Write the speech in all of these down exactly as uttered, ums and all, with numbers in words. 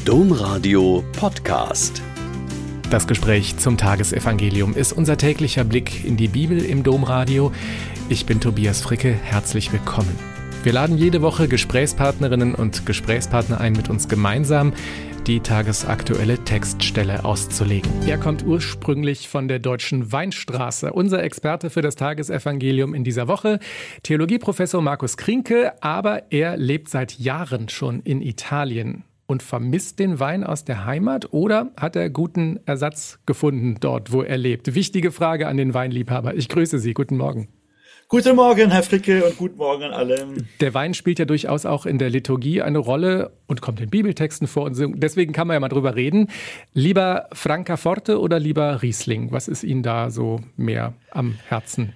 Domradio Podcast. Das Gespräch zum Tagesevangelium ist unser täglicher Blick in die Bibel im Domradio. Ich bin Tobias Fricke, herzlich willkommen. Wir laden jede Woche Gesprächspartnerinnen und Gesprächspartner ein, mit uns gemeinsam die tagesaktuelle Textstelle auszulegen. Er kommt ursprünglich von der Deutschen Weinstraße. Unser Experte für das Tagesevangelium in dieser Woche, Theologieprofessor Markus Krienke, aber er lebt seit Jahren schon in Italien und vermisst den Wein aus der Heimat, oder hat er guten Ersatz gefunden dort, wo er lebt? Wichtige Frage an den Weinliebhaber. Ich grüße Sie. Guten Morgen. Guten Morgen, Herr Fricke, und guten Morgen an alle. Der Wein spielt ja durchaus auch in der Liturgie eine Rolle und kommt in Bibeltexten vor. Und so. Deswegen kann man ja mal drüber reden. Lieber Francaforte oder lieber Riesling? Was ist Ihnen da so mehr am Herzen?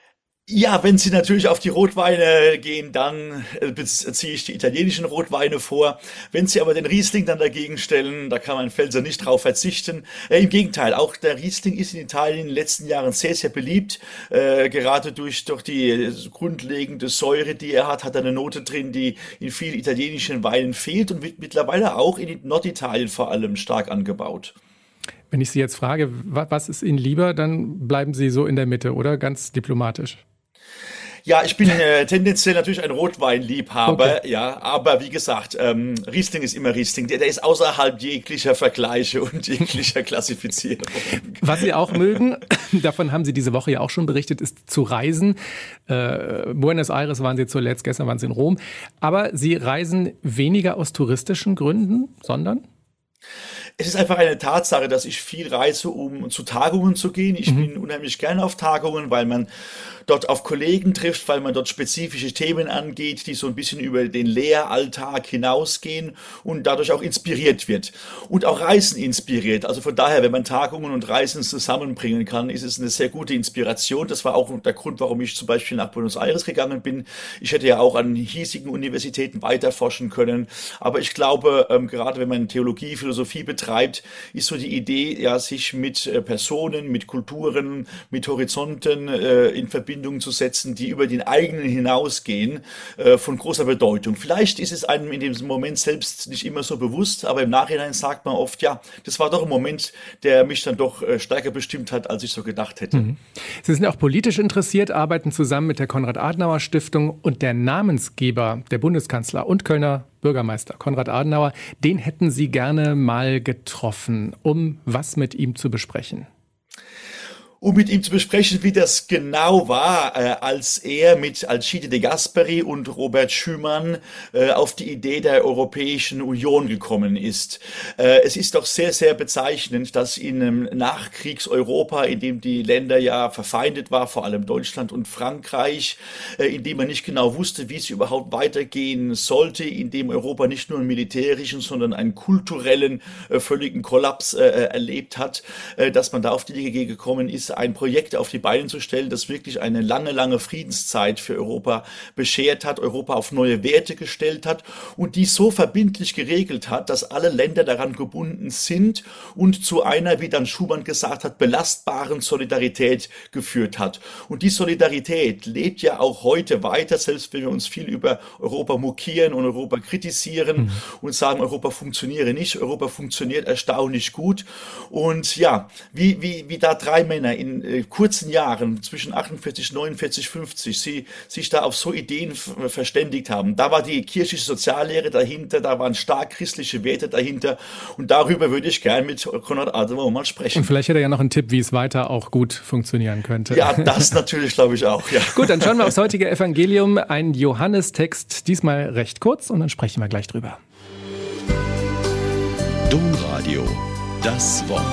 Ja, wenn Sie natürlich auf die Rotweine gehen, dann ziehe ich die italienischen Rotweine vor. Wenn Sie aber den Riesling dann dagegen stellen, da kann man Pfälzer nicht drauf verzichten. Äh, Im Gegenteil, auch der Riesling ist in Italien in den letzten Jahren sehr, sehr beliebt. Äh, gerade durch, durch die grundlegende Säure, die er hat, hat er eine Note drin, die in vielen italienischen Weinen fehlt und wird mittlerweile auch in Norditalien vor allem stark angebaut. Wenn ich Sie jetzt frage, was ist Ihnen lieber, dann bleiben Sie so in der Mitte, oder? Ganz diplomatisch. Ja, ich bin äh, tendenziell natürlich ein Rotweinliebhaber, Okay. ja, aber wie gesagt, ähm, Riesling ist immer Riesling. Der, der ist außerhalb jeglicher Vergleiche und jeglicher Klassifizierung. Was Sie auch mögen, davon haben Sie diese Woche ja auch schon berichtet, ist zu reisen. Äh, Buenos Aires waren Sie zuletzt, gestern waren Sie in Rom. Aber Sie reisen weniger aus touristischen Gründen, sondern? Es ist einfach eine Tatsache, dass ich viel reise, um zu Tagungen zu gehen. Ich Mhm. bin unheimlich gerne auf Tagungen, weil man dort auf Kollegen trifft, weil man dort spezifische Themen angeht, die so ein bisschen über den Lehralltag hinausgehen und dadurch auch inspiriert wird. Und auch Reisen inspiriert. Also von daher, wenn man Tagungen und Reisen zusammenbringen kann, ist es eine sehr gute Inspiration. Das war auch der Grund, warum ich zum Beispiel nach Buenos Aires gegangen bin. Ich hätte ja auch an hiesigen Universitäten weiterforschen können. Aber ich glaube, ähm, gerade wenn man Theologie, Philosophie betreibt, ist so die Idee, ja, sich mit äh, Personen, mit Kulturen, mit Horizonten äh, in Verbindung zu setzen, die über den eigenen hinausgehen, äh, von großer Bedeutung. Vielleicht ist es einem in dem Moment selbst nicht immer so bewusst, aber im Nachhinein sagt man oft, ja, das war doch ein Moment, der mich dann doch äh, stärker bestimmt hat, als ich so gedacht hätte. Mhm. Sie sind auch politisch interessiert, arbeiten zusammen mit der Konrad-Adenauer-Stiftung, und der Namensgeber, der Bundeskanzler und Kölner Bürgermeister Konrad Adenauer, den hätten Sie gerne mal getroffen, um was mit ihm zu besprechen. Um mit ihm zu besprechen, wie das genau war, äh, als er mit Alcide de Gasperi und Robert Schuman äh, auf die Idee der Europäischen Union gekommen ist. Äh, es ist doch sehr, sehr bezeichnend, dass in einem Nachkriegseuropa, in dem die Länder ja verfeindet war, vor allem Deutschland und Frankreich, äh, in dem man nicht genau wusste, wie es überhaupt weitergehen sollte, in dem Europa nicht nur einen militärischen, sondern einen kulturellen, äh, völligen Kollaps äh, erlebt hat, äh, dass man da auf die Idee gekommen ist, ein Projekt auf die Beine zu stellen, das wirklich eine lange, lange Friedenszeit für Europa beschert hat, Europa auf neue Werte gestellt hat und die so verbindlich geregelt hat, dass alle Länder daran gebunden sind und zu einer, wie dann Schuman gesagt hat, belastbaren Solidarität geführt hat. Und die Solidarität lebt ja auch heute weiter, selbst wenn wir uns viel über Europa mokieren und Europa kritisieren mhm. und sagen, Europa funktioniere nicht. Europa funktioniert erstaunlich gut. Und ja, wie, wie, wie da drei Männer in äh, kurzen Jahren, zwischen achtundvierzig, neunundvierzig, fünfzig, sie sich da auf so Ideen f- verständigt haben. Da war die kirchliche Soziallehre dahinter, da waren stark christliche Werte dahinter, und darüber würde ich gern mit Konrad Adenauer mal sprechen. Und vielleicht hätte er ja noch einen Tipp, wie es weiter auch gut funktionieren könnte. Ja, das natürlich, glaube ich auch. Ja. Gut, dann schauen wir aufs heutige Evangelium. Ein Johannestext, diesmal recht kurz, und dann sprechen wir gleich drüber. Domradio, das Wort.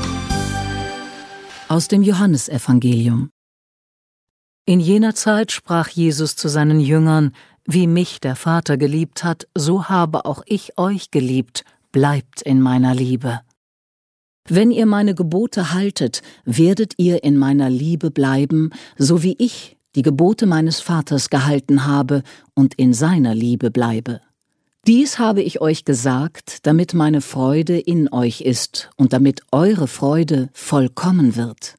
Aus dem Johannesevangelium. In jener Zeit sprach Jesus zu seinen Jüngern: Wie mich der Vater geliebt hat, so habe auch ich euch geliebt, bleibt in meiner Liebe. Wenn ihr meine Gebote haltet, werdet ihr in meiner Liebe bleiben, so wie ich die Gebote meines Vaters gehalten habe und in seiner Liebe bleibe. Dies habe ich euch gesagt, damit meine Freude in euch ist und damit eure Freude vollkommen wird.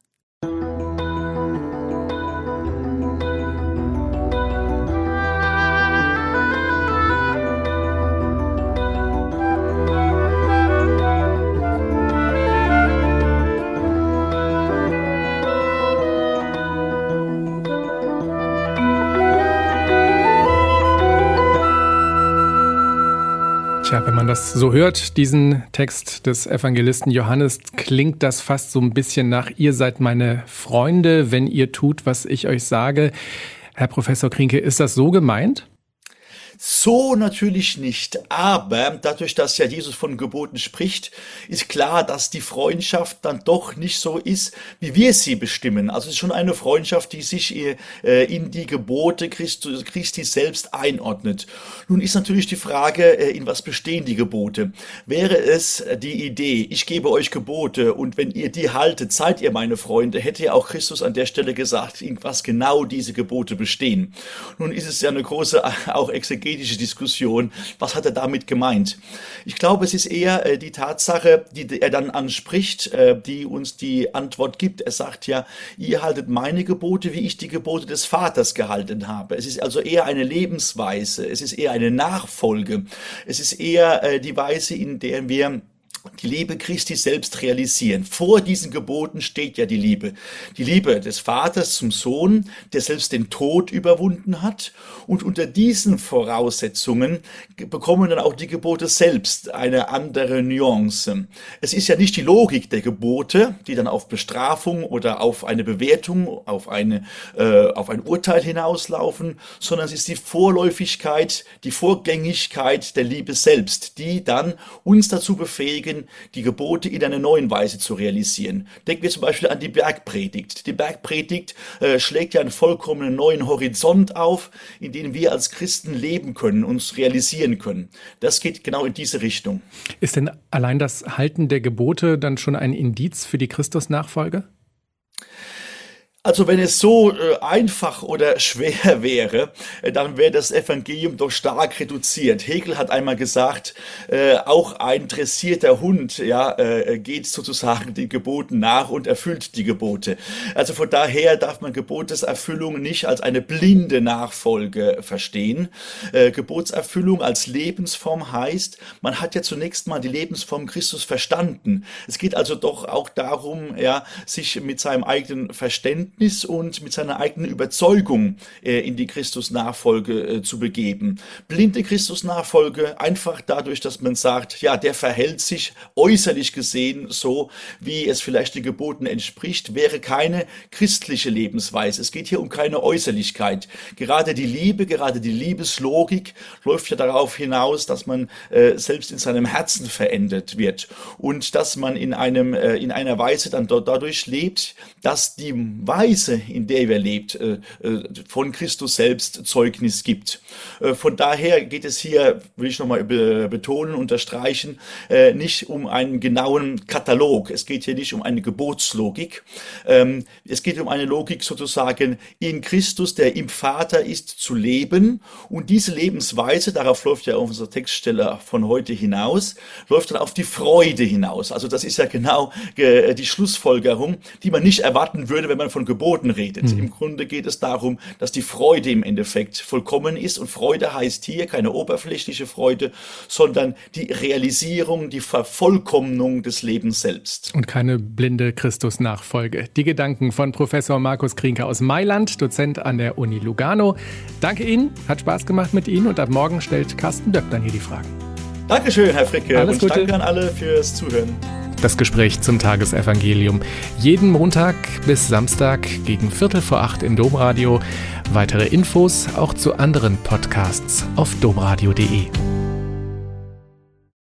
Tja, wenn man das so hört, diesen Text des Evangelisten Johannes, klingt das fast so ein bisschen nach: Ihr seid meine Freunde, wenn ihr tut, was ich euch sage. Herr Professor Krienke, ist das so gemeint? So natürlich nicht, aber dadurch, dass ja Jesus von Geboten spricht, ist klar, dass die Freundschaft dann doch nicht so ist, wie wir sie bestimmen. Also es ist schon eine Freundschaft, die sich äh, in die Gebote Christi, Christi selbst einordnet. Nun ist natürlich die Frage, äh, in was bestehen die Gebote? Wäre es die Idee, ich gebe euch Gebote und wenn ihr die haltet, seid ihr meine Freunde, hätte ja auch Christus an der Stelle gesagt, in was genau diese Gebote bestehen. Nun ist es ja eine große, auch exegetische Diskussion. Was hat er damit gemeint? Ich glaube, es ist eher äh, die Tatsache, die er dann anspricht, äh, die uns die Antwort gibt. Er sagt ja, ihr haltet meine Gebote, wie ich die Gebote des Vaters gehalten habe. Es ist also eher eine Lebensweise. Es ist eher eine Nachfolge. Es ist eher äh, die Weise, in der wir die Liebe Christi selbst realisieren. Vor diesen Geboten steht ja die Liebe. Die Liebe des Vaters zum Sohn, der selbst den Tod überwunden hat. Und unter diesen Voraussetzungen bekommen dann auch die Gebote selbst eine andere Nuance. Es ist ja nicht die Logik der Gebote, die dann auf Bestrafung oder auf eine Bewertung, auf, eine, äh, auf ein Urteil hinauslaufen, sondern es ist die Vorläufigkeit, die Vorgängigkeit der Liebe selbst, die dann uns dazu befähigen, die Gebote in einer neuen Weise zu realisieren. Denken wir zum Beispiel an die Bergpredigt. Die Bergpredigt äh, schlägt ja einen vollkommen neuen Horizont auf, in dem wir als Christen leben können, uns realisieren können. Das geht genau in diese Richtung. Ist denn allein das Halten der Gebote dann schon ein Indiz für die Christusnachfolge? Also wenn es so äh, einfach oder schwer wäre, äh, dann wäre das Evangelium doch stark reduziert. Hegel hat einmal gesagt, äh, auch ein dressierter Hund ja, äh, geht sozusagen den Geboten nach und erfüllt die Gebote. Also von daher darf man Geboteserfüllung nicht als eine blinde Nachfolge verstehen. Äh, Gebotserfüllung als Lebensform heißt, man hat ja zunächst mal die Lebensform Christus verstanden. Es geht also doch auch darum, ja, sich mit seinem eigenen Verständnis und mit seiner eigenen Überzeugung äh, in die Christusnachfolge äh, zu begeben. Blinde Christusnachfolge einfach dadurch, dass man sagt, ja, der verhält sich äußerlich gesehen so, wie es vielleicht den Geboten entspricht, wäre keine christliche Lebensweise. Es geht hier um keine Äußerlichkeit. Gerade die Liebe, gerade die Liebeslogik läuft ja darauf hinaus, dass man äh, selbst in seinem Herzen verändert wird und dass man in einem äh, in einer Weise dann dort dadurch lebt, dass die Weise, in der wir lebt, von Christus selbst Zeugnis gibt. Von daher geht es hier, will ich nochmal betonen, unterstreichen, nicht um einen genauen Katalog. Es geht hier nicht um eine Gebotslogik. Es geht um eine Logik sozusagen in Christus, der im Vater ist, zu leben. Und diese Lebensweise, darauf läuft ja unser Textsteller von heute hinaus, läuft dann auf die Freude hinaus. Also das ist ja genau die Schlussfolgerung, die man nicht erwarten würde, wenn man von Geboten redet. Mhm. Im Grunde geht es darum, dass die Freude im Endeffekt vollkommen ist. Und Freude heißt hier keine oberflächliche Freude, sondern die Realisierung, die Vervollkommnung des Lebens selbst. Und keine blinde Christusnachfolge. Die Gedanken von Professor Markus Krienke aus Mailand, Dozent an der Uni Lugano. Danke Ihnen, hat Spaß gemacht mit Ihnen und ab morgen stellt Carsten Döck dann hier die Fragen. Dankeschön, Herr Fricke. Alles und Gute. Danke an alle fürs Zuhören. Das Gespräch zum Tagesevangelium. Jeden Montag bis Samstag gegen Viertel vor acht im Domradio. Weitere Infos auch zu anderen Podcasts auf domradio punkt de.